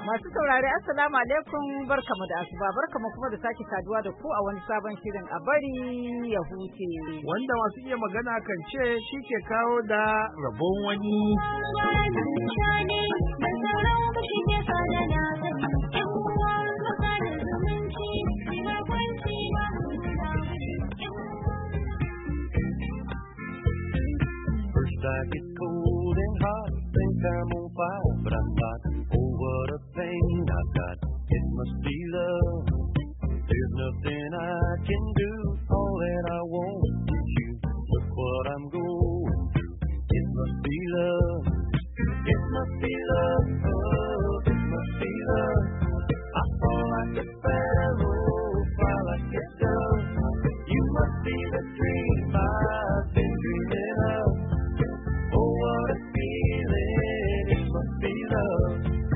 Masu saurari assalamu alaikum barkamu da asuba barkamu kuma da sake saduwa da ku a wani sabon shirin a bari ya huce. Wanda masu iya magana kan ce shi ke kawo da rabon wani. First I get cold and hot, think I'm on fire, but I'm not. Oh, what a pain I've got. It must be love. There's nothing I can do. All that I want is you. Look what I'm going through. It must be love. It must be love. Oh, it must be love. I fall like a sparrow, fly like a dove. You must be the dream I've been dreaming of. Oh, what a feeling. It must be love.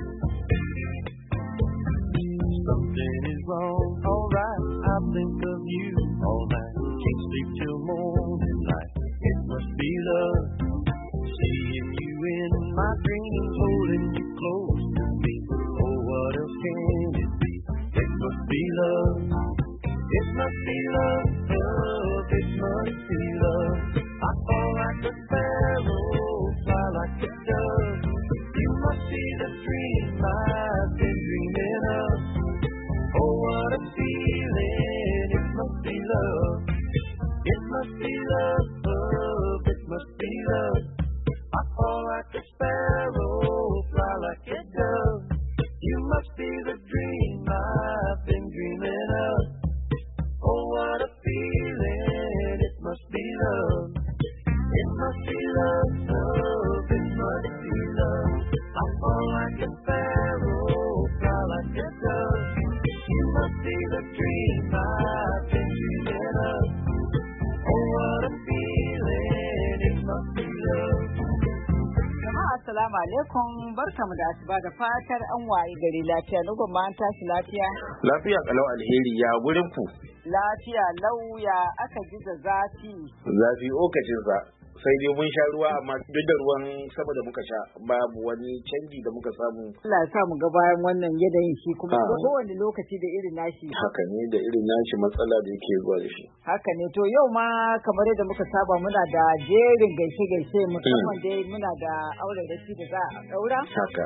Something is wrong, alright. I think of you all night. Can't sleep till morning light. It must be love. Seeing you in my dreams, holding you close to me. Oh, what else can it be? It must be love. It must be love. Love. It must be love. I fall like a sparrow, fly like a dove. You must be the dream I've been dreaming of. Oh, what a feeling. It must be love. It must be love. Love. It must be love. I fall like a sparrow, fly like a dove. You must be the dream I've been dreaming of. Oh, what a feeling. It must be love. It must be love. Love. It must be love. I fall like a sparrow, fly like a dove. You must be the dream I've been dreaming of. Oh, what a feeling. It must be love. Jama'a assalamu alaikum barkamu da asuba da fatar an waye gari lafiya lugun ma an tashi lafiya. Lafiya kalau alheri ya gurin ku. Lafiya lauya aka ji da zafi. Zafi okacin sa. Sai dai mun sha ruwa amma duk da ruwan sama da muka sha babu wani canji da muka samu. Allah ya sa mu ga bayan wannan yanayin shi kuma kowane lokaci da irin nashi. Haka ne da irin nashi matsala da yake zuwa da shi. Haka ne to yau ma kamar yadda muka saba muna da jerin gaishe-gaishe musamman dai muna da auren da shi da za a daura. Haka.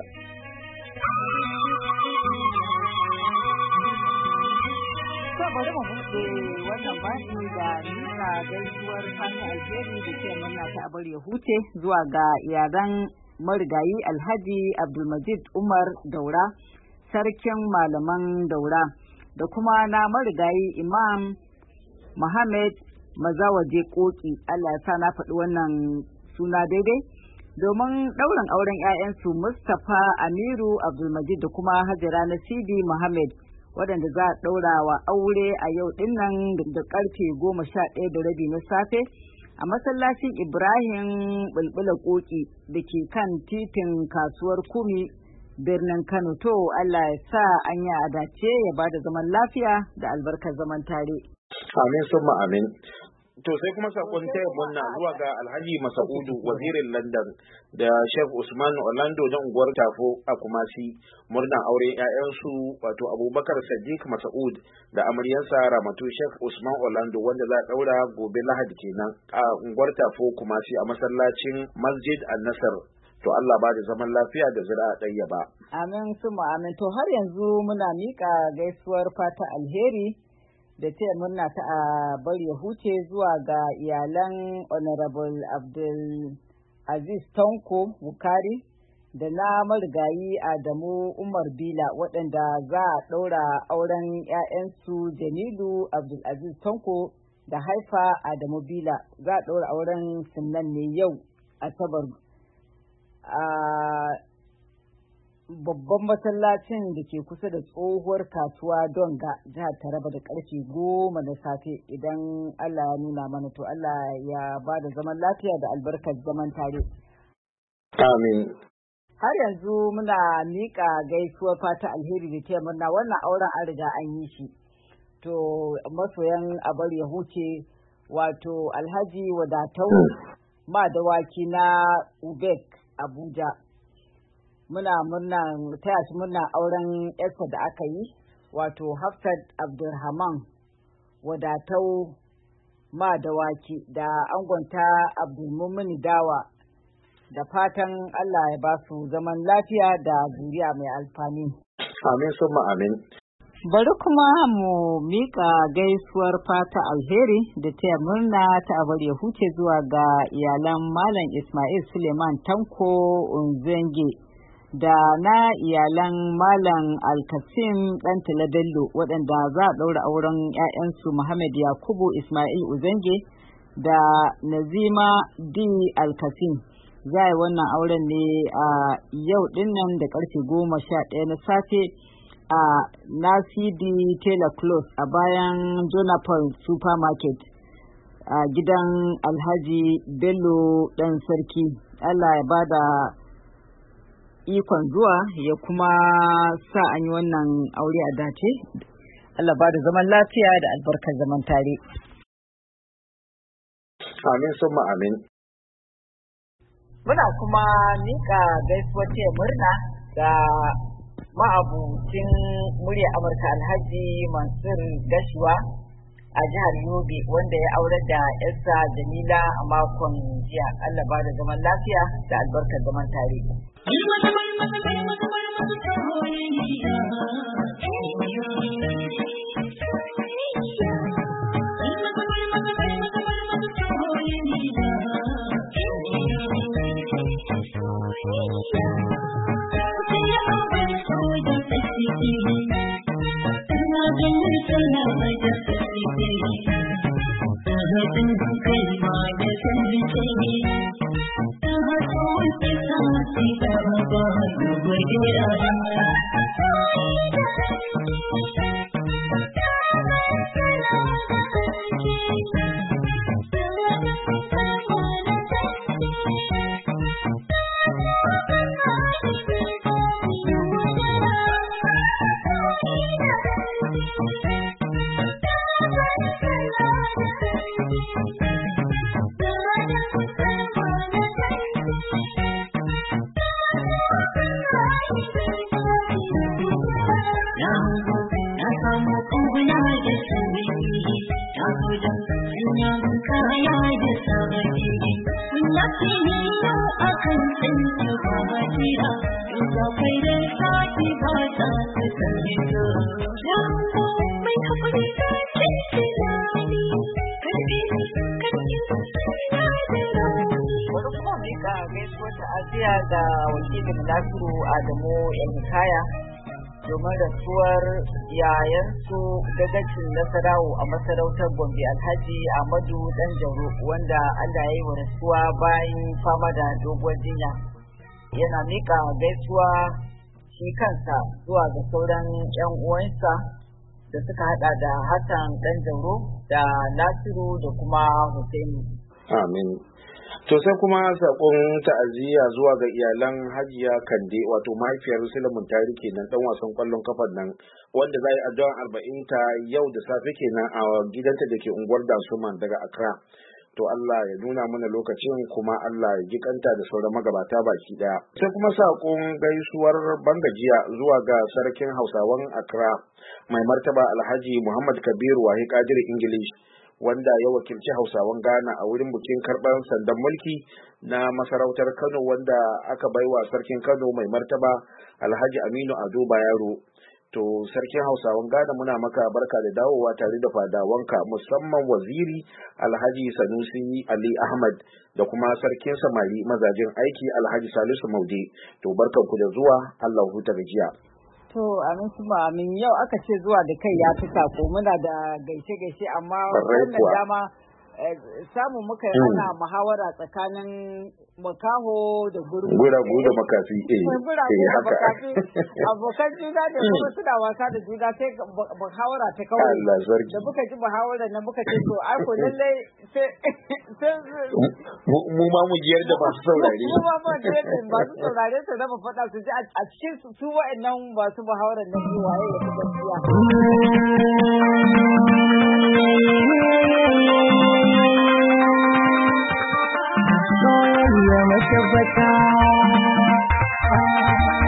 Bari mu buɗe wannan baki da nuna gaisuwar fata alheri da ke murna ta abar ya huce zuwa ga iyalan marigayi Alhaji Abdulmajid Umar Daura, sarkin malaman Daura, da kuma na marigayi Imam Muhammad Mazawaje Koki. Allah ya sa na faɗi wannan suna daidai. Domin ɗaurin auren 'ya'yansu Mustapha Amiru Abdulmajid da kuma Hajara Nasidi Muhammad, waɗanda za a ɗaura wa aure a yau ɗinnan da ƙarfe 11:30 na safe a masallacin Ibrahim Bulbula Koki da ke kan titin kasuwar Kumi birnin Kano. To Allah ya sa an yi adace ya ba da zaman lafiya da albarkar zaman tare. Amin summa amin. To sai kuma sakon taya munna zuwa ga Alhaji Masaudu wazirin London da Sheikh Usman Orlando na unguwar Tafo a Kumasi murnan auren ƴaƴansu wato Abubakar Sadiq Masaud da amaryarsa Ramatu Sheikh Usman Orlando wanda za a daura gobe Lahadi kenan a unguwar Tafo Kumasi a masallacin Masjid An-Nasr. To Allah ba da zaman lafiya da zuri'a ɗayyaba. Amin summa amin. To har yanzu muna miƙa gaisuwar fata alheri da taya murna ta a bari ya huce zuwa ga iyalan Honorable Abdul Aziz Tanko Bukari da na marigayi Adamu Umar Bila waɗanda za a ɗaura auren 'ya'yansu Jamilu Abdul Aziz Tanko da Haifa Adamu Bila. Za a ɗaura auren sunan ne yau Asabar a babban masallacin da ke kusa da tsohuwar kasuwa Donga jihar Taraba da karfe 10 na safe idan Allah ya nuna mana. To Allah ya ba da zaman lafiya da albarkar zaman tare. Amin. Har yanzu muna miƙa gaisuwar fata alheri da taya murna wannan auren an riga an yi shi. To masoyan abar ya huce wato Alhaji Wadatau Madawaki na Ubek Abuja muna murna taya shi murna auren yarsa da aka yi wato Hafsat Abdulrahman Wadatau Madawaki da angonta Abdulmumin Dawa da fatan Allah ya ba su zaman lafiya da zuriya mai alfani. Amin summa amin. Bari kuma mu mika gaisuwar fata alheri da taya murna ta abar ya huce zuwa ga iyalan Malam Ismail Suleiman Tanko Unzenge da na iyalan Malam Alkasim Dan Bello waɗanda za a ɗaura auren 'ya'yansu Muhammad Yakubu Ismail Uzenge da Nazima D. Alkasim. Za a yi wannan auren ne a yau dinnan da karfe 11 na safe a Nasidi Taylor Close a bayan Jonapol Supermarket a gidan Alhaji Bello Dan Sarki. Allah ya bada ikon zuwa ya kuma sa an yi wannan aure a dace. Allah bada zaman lafiya da albarkar zaman tare. Amin summa amin. Muna kuma nika gaisuwar taya murna ga ma'abucin murya Amurka Alhaji Mansur Gashuwa a jihar Yobe wanda ya aurar da yarsa Jamila a makon jiya. Allah ba da zaman lafiya da albarkar zaman tare. Da wakilin Nasiru Adamu Yankaya domin rasuwar yayansu dagacin Nasarawo a masarautar Gombe Alhaji Ahmadu Danjaro wanda Allah ya yi wa rasuwa bayan fama da doguwar jinya. Yana mika gaisuwa shi kansa zuwa ga sauran 'yan uwansa da suka hada da Hassan Danjaro da Nasiru da kuma Hussaini. Amin. To sai kuma sakon ta'aziyya zuwa ga iyalan Hajiya Kande wato mahaifiyar Sulaiman Tari kenan dan wasan kwallon kafar nan wanda zai addu'an 40 ta yau da safe kenan a gidanta dake unguwar Dasuman daga Accra. To Allah ya nuna mana lokacin kuma Allah ya ji kanta da sauran magabata baki daya. Sai kuma sakon gaisuwar bangajiya zuwa ga sarkin Hausawan Accra mai martaba Alhaji Muhammad Kabiru Wahi Kadir English wanda ya wakilci Hausawan Ghana a wurin bikin karɓar sandan mulki na masarautar Kano wanda aka baiwa sarkin Kano mai martaba Alhaji Aminu Ado Bayero. To sarkin Hausawan Ghana muna maka barka da dawowa tare da fadawanka musamman waziri Alhaji Sanusi Ali Ahmad da kuma sarkin samari mazajin aiki Alhaji Salisu Maude. To barkanku da zuwa, Allah huta gajiya. To amin kuma amin yau aka ce zuwa da kai ya fi sako muna da gaishe-gaishe amma wannan dama samu muka yi ana muhawara tsakanin makaho da guragu da makafi makafi abokan juna da kuma suna wasa da juna sai muhawara ta kawai da muka ji muhawara na muka ce to ai ko lallai sai mu ma mu jiyar da masu saurare mu ma mu jiyar da masu saurare su zama faɗa su ji a cikin su wa'annan masu muhawara na su waye ya fi gaskiya. Ya matabbata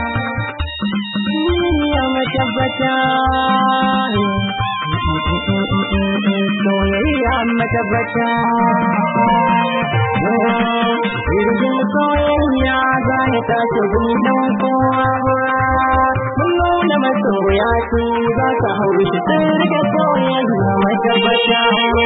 soyayya matabbata jirgin soyayya za ya tashi gudun kowa mun nuna masoya su za ka hau shi sun rike soyayya matabbata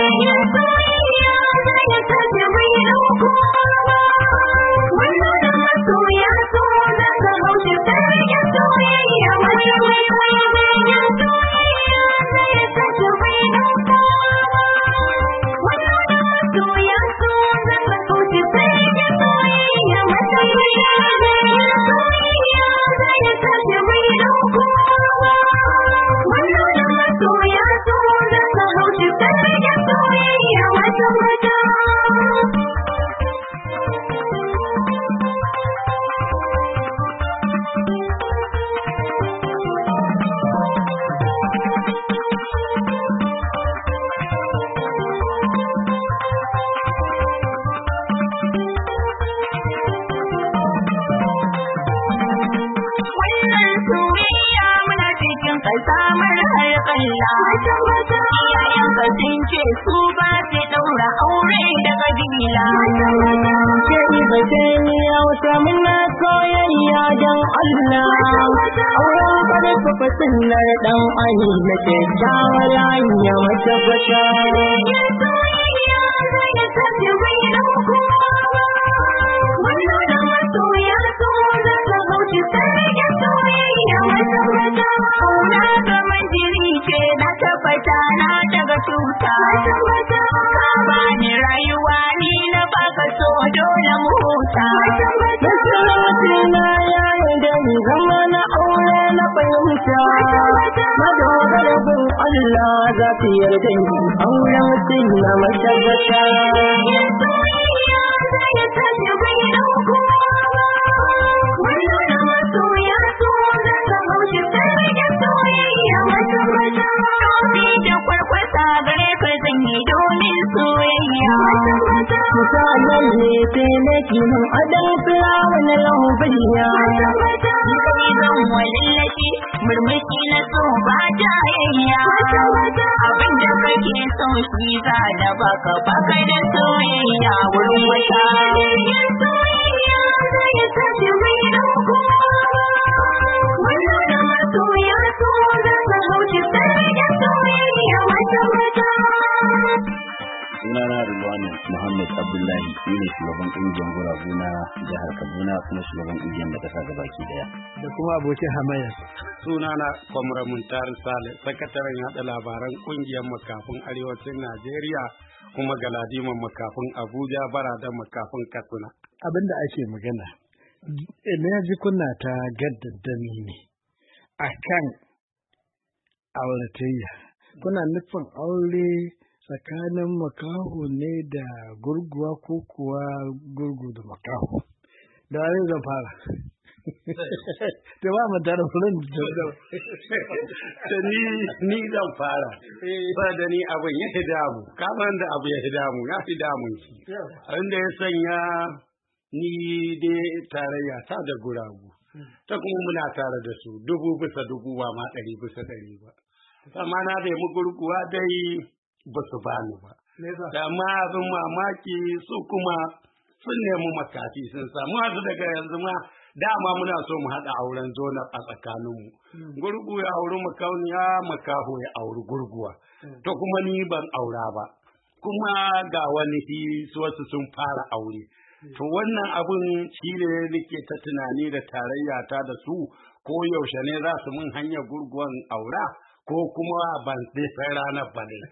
su ba su daura aure da kabila ke ibace ni wata muna soyayya dan Allah auren karfafa sunnar dan Ali na ke shawara ya matabbata na daga tuta ka bani rayuwa ni na baka so dole mu huta na ya da ni zama na aure na fahimta na dogara bin Allah za ta yarda ni auren mutum na matabbata misalan ne sai na kinin adan fulawa na lahubiya ni zan wallafi murmushi na so ba jayayya abinda kake so shi za da baka da soyayya wurin wata sunana Rilwani Muhammad Abdullahi ni ne shugaban ƙungiyar guragu na jihar Kaduna kuma shugaban ƙungiyar da kasa gabaki daya da kuma abokin hamayya sunana Kwamra Muntar Sale sakataren yada labaran ƙungiyar makafin arewacin Najeriya kuma galadiman makafin Abuja barada makafin Katsina abinda ake magana na ji kuna ta gaddadami ne akan auratayya kuna nufin aure tsakanin makaho ne da gurguwa ko kuwa gurgu da makaho da wani zan fara da ba mu tare furin da ni zan fara ba da ni abin ya hidamu kamar da abu ya hidamu ya fi damun shi inda ya sanya ni dai tarayya ta da guragu ta kuma muna tare da su 1000 bisa 1000 ba ma 100 bisa 100 ba amma na bai mu gurguwa dai ba su bani ba. Amma abin mamaki su kuma sun nemi makafi sun samu wasu daga yanzu ma dama muna so mu haɗa auren zona a tsakaninmu. Gurgu ya auri makauniya makaho ya auri gurguwa. To kuma ni ban aura ba. Kuma ga wani wasu sun fara aure. To wannan abin shi ne nake ta tunani da tarayya ta da su ko yaushe ne za su mun hanyar gurguwan aura. Ko kuma ban sai ranar ba ne.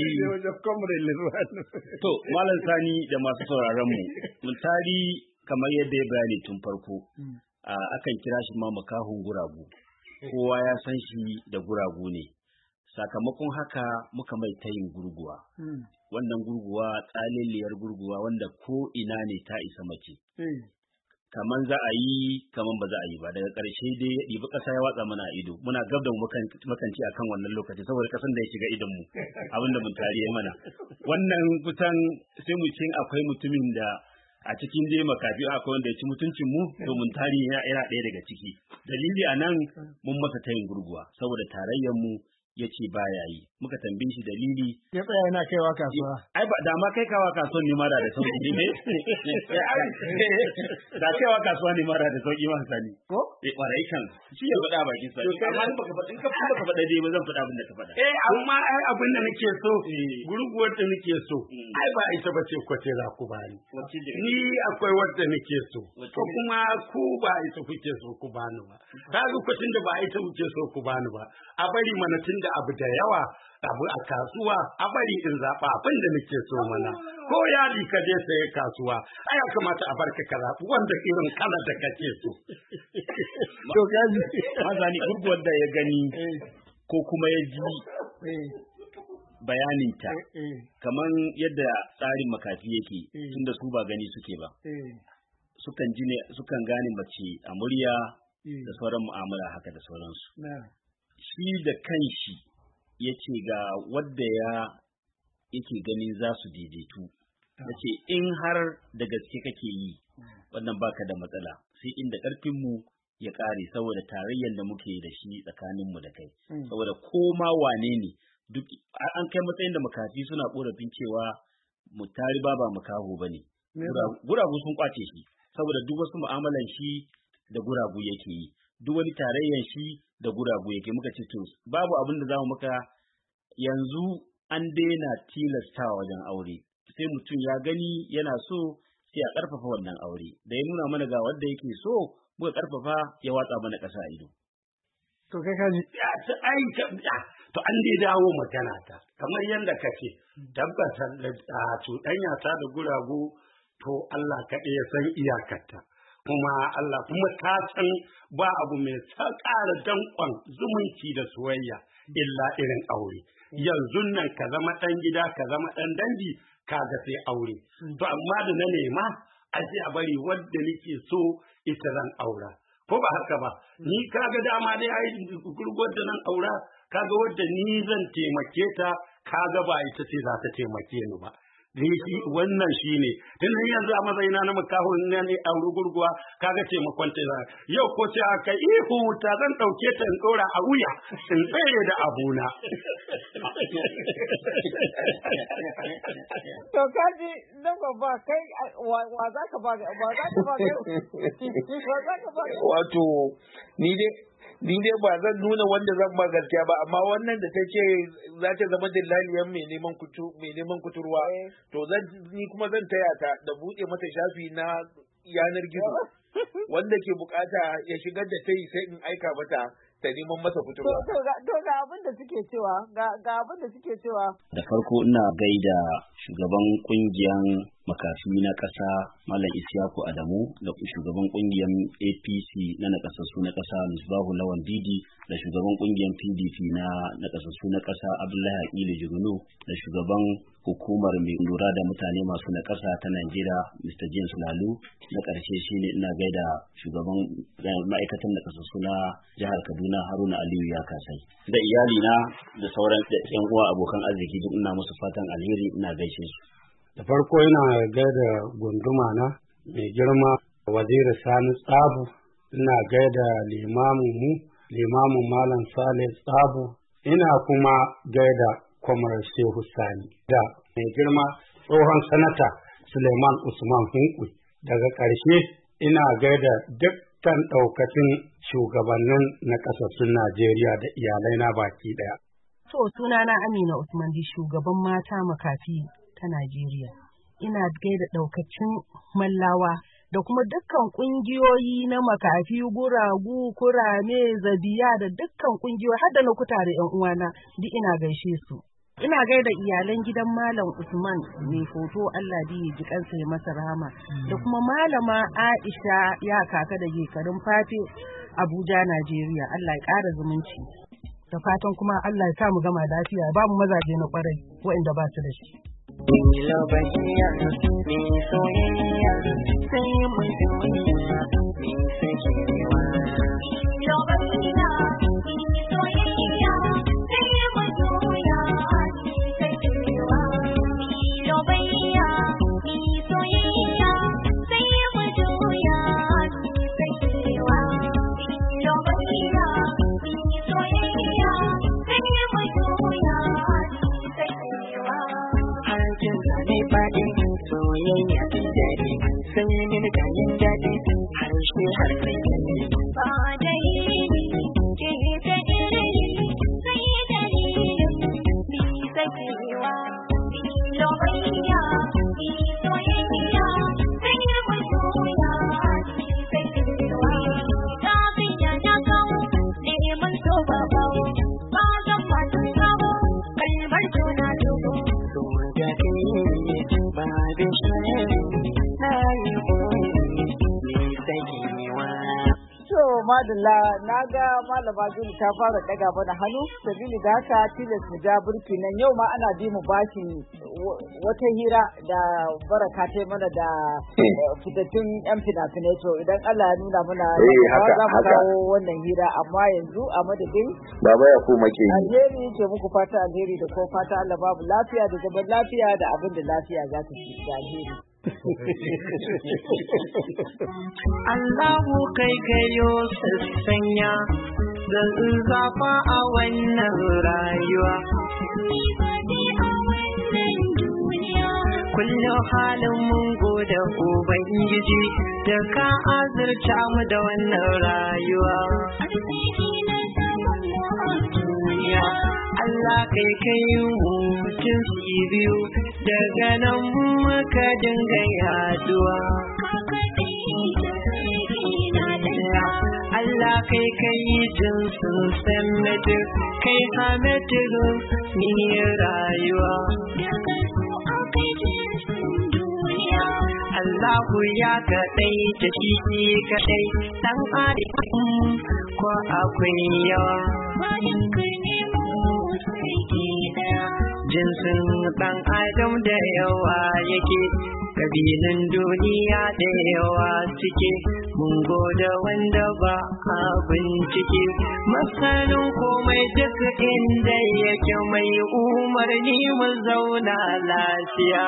To, Malam Sani da masu sauraron mu, mun tari kamar yadda ya bayani tun farko, akan kira shi ma makahun guragu. Kowa ya san shi da guragu ne. Sakamakon haka muka mai tayin gurguwa. Wannan gurguwa tsaliliyar gurguwa wanda ko ina ne ta isa mace. Kaman za a yi kaman ba za a yi ba daga ƙarshe dai ya ɗibi ƙasa ya watsa mana a ido muna gab da makanci akan wannan lokaci saboda ƙasan da ya shiga idon mu abinda mun tariye mana wannan kusan sai mu ce akwai mutumin da a cikin dai makafi akwai wanda ya ci mutuncin mu to mun tarihi yana ɗaya daga ciki dalili a nan mun masa tayin gurguwa saboda tarayyar mu ya ce baya yi. Muka tambaye shi dalili. Ya tsaya yana kaiwa kasuwa. Ai ba da ma kai kawa kasuwan ne mara da sauki ne. Da kaiwa kasuwa ne mara da sauki ma sani. Ko? Kwarai kan. Shi ya faɗa bakin sa. Amma in baka faɗa dai ba zan faɗa abin da ka faɗa. Amma ai abin da nake so, gurguwar da nake so. Ai ba ita bace kwace za ku bani. Ni akwai wadda nake so. Ko kuma ku ba ita kuke so ku bani ba. Ta lokacin da ba ita kuke so ku bani ba. A bari mana tunda abu da yawa abu a kasuwa a bari in zaɓa abin da nake so mana. Ko yadi ka je saye kasuwa, ai ya kamata a barka ka zaɓi wanda irin kala da kake so. To kaji. Mazani gurguwar da ya gani ko kuma ya ji bayaninta kamar yadda tsarin makafi yake tunda su ba gani suke ba. Sukan gane mace a murya da sauran mu'amala haka da sauransu. Shi da kanshi ya ce ga wadda yake ganin za su daidaitu. Ya ce in har da gaske kake yi wannan baka da matsala sai inda ƙarfinmu ya ƙare saboda tarayyar da muke da shi tsakaninmu da kai. Saboda koma wane ne duk an kai matsayin da makafi suna ƙorafin cewa Mutari ba makaho ba ne. Guragu sun kwace shi saboda duk wasu mu'amalan shi da guragu yake yi. Duk wani tarayyan shi da guragu yake. Muka ce to babu abin da zamu maka yanzu an daina tilasta wajen aure sai mutum ya gani yana so sai a karfafa wannan aure da ya nuna mana ga wanda yake so muka karfafa ya watsa mana ƙasa ido. To kai kaji to an dai dawo magana ta kamar yadda kake tabbatar da cuɗanya ta da guragu to Allah kaɗai ya san iyakarta. Kuma Allah kuma ta san ba abu mai ƙara danƙon zumunci da soyayya illa irin aure. Yanzu nan ka zama ɗan gida ka zama ɗan dangi kaga sai aure. To amma da na nema a ce a bari wadda nake so ita zan aura. Ko ba haka ba, ni kaga dama dai ai gurgur da nan aura kaga wadda ni zan taimake ta kaga ba ita ce za ta taimake ni ba. Wannan shi ne, tun yanzu a matsayina na makahon ne a gurguwa kaga taimakon ta yau ko ce aka ihu ta zan ɗauke ta in ɗora a wuya in tsere da abuna. To kaji na babba kai wa za ka ba wato ni dai ba zan nuna wanda zan ba gaskiya ba amma wannan da ta ce za ta zama dillaliyan mai neman kuturwa to ni kuma zan taya ta da buɗe mata shafi na yanar gizo wanda ke bukata ya shigar da ta yi sai in aika mata ta neman masa kuturwa. To ga abin da suke cewa ga abin da suke cewa. Da farko ina gaida shugaban kungiyan makafi na ƙasa Malam Isiyaku Adamu da shugaban kungiyan APC na nakasassu na ƙasa Misbahu Lawan Didi da shugaban kungiyan PDP na nakasassu na ƙasa Abdullahi Aqilu Jigunu da shugaban hukumar mai lura da mutane masu nakasa ta Najeriya Mr. James Lalu na ƙarshe shine ina gaida shugaban ma'aikatan nakasassu na jihar Kaduna Haruna Aliyu ya kasai da iyali na da sauran ƴan uwa abokan arziki duk ina musu fatan alheri ina gaishe su. Da farko ina gaida gunduma na mai girma Waziri Sani Tsabu, ina gaida limamin Malam Saleh Tsabu, ina kuma gaida Kwamar Shehu Sani da mai girma tsohon sanata Suleiman Usman Hunku. Daga ƙarshe ina gaida dukkan ɗaukacin shugabannin na ƙasassun Najeriya da iyalai na baki ɗaya. To sunana Amina Usman di shugaban mata makafi ta Najeriya. Ina gaida ɗaukacin mallawa da kuma dukkan ƙungiyoyi na makafi, guragu, kurame, zabiya da dukkan ƙungiyoyi har da na kutare ƴan uwana duk ina gaishe su. Ina gaida iyalan gidan Malam Usman mai foto Allah da ya ji kansa ya masa rahama da kuma Malama Aisha ya kaka da shekarun Fafe Abuja Najeriya. Allah ya ƙara zumunci. Da fatan kuma Allah ya sa mu gama lafiya ba mu mazaje na kwarai waɗanda ba su da shi. Soyayya, faɗi soyayya ta daɗi sai min kayan daɗi harshe har kai kaɗi ba dalili ke ta dalili sai dalilin bi sakewa bi lobayya bi soyayya sai masoya bi sakewa ta biya na kawo neman so babawo ba zan masu kawo kalmar suna dubu so da ke ba da shi na yi koyi sakewa. To madalla na ga malama Juli ta fara daga mana hannu sabili da haka tilas mu ja burki nan yau ma ana bi mu bashi wata hira da Baraka ta mana da fitattun yan fina-finai to idan Allah ya nuna mana za mu kawo wannan hira amma yanzu a madadin baba ya kuma ke alheri ke muku fata alheri da ko fata Allah babu lafiya da zaman lafiya da abin da lafiya za ta ci da alheri. Allahu kai kayo sassanya da zafa a wannan rayuwa. Kullum halin mun gode Ubangiji da ka azurta mu da wannan rayuwa. Allah kai kai mutum biyu daga nan muka dinga yaduwa. Allah kai kai jinsin sanadir kai hamadir ni rayuwa. Allahu ya kaɗai da shi kaɗai ɗan adam ko akwai yawa. Jinsin ɗan adam da yawa yake, ƙabilun duniya da yawa suke, mun gode wanda ba a bincike. Masanin komai duk inda yake mai umarni mu zauna lafiya.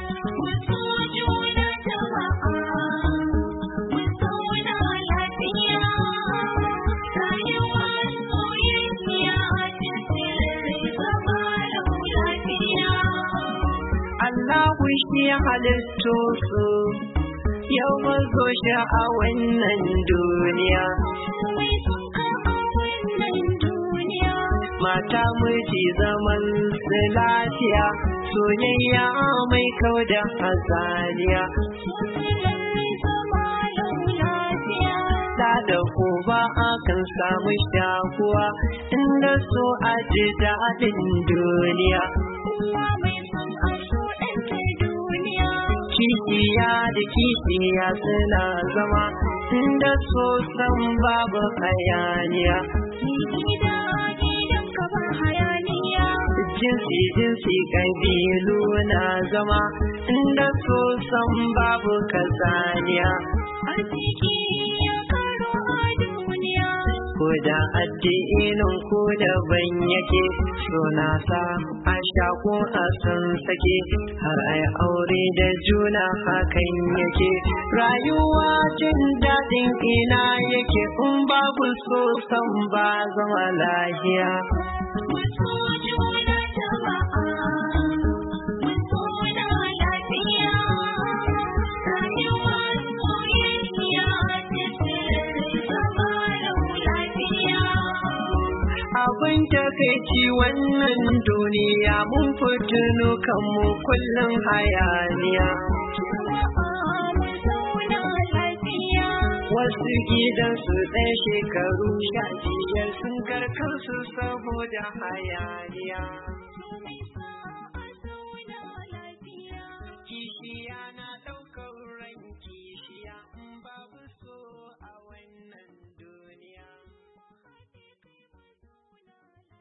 Allahu shi halitto su yau mazo shi a wannan duniya. Mata miji zaman su lafiya, soyayya mai kau da hazaniya. Da uba akan samu shakuwa inda so a ji daɗin duniya. Kishiya da kishiya suna zama inda so san babu hayaniya. Jinsi jinsi ƙabilu na zama inda so san babu kazaniya. Ko da addinin ku daban yake, suna sa a shaku a san sake, har ai aure da juna hakan yake. Rayuwa jin daɗin ina yake in babu so san ba zama lahiya. Abin takaici wannan duniya mun fitinu kanmu kullum hayaniya. Wasu gidansu ɗaya shekaru 15 sun karkansu saboda hayaniya.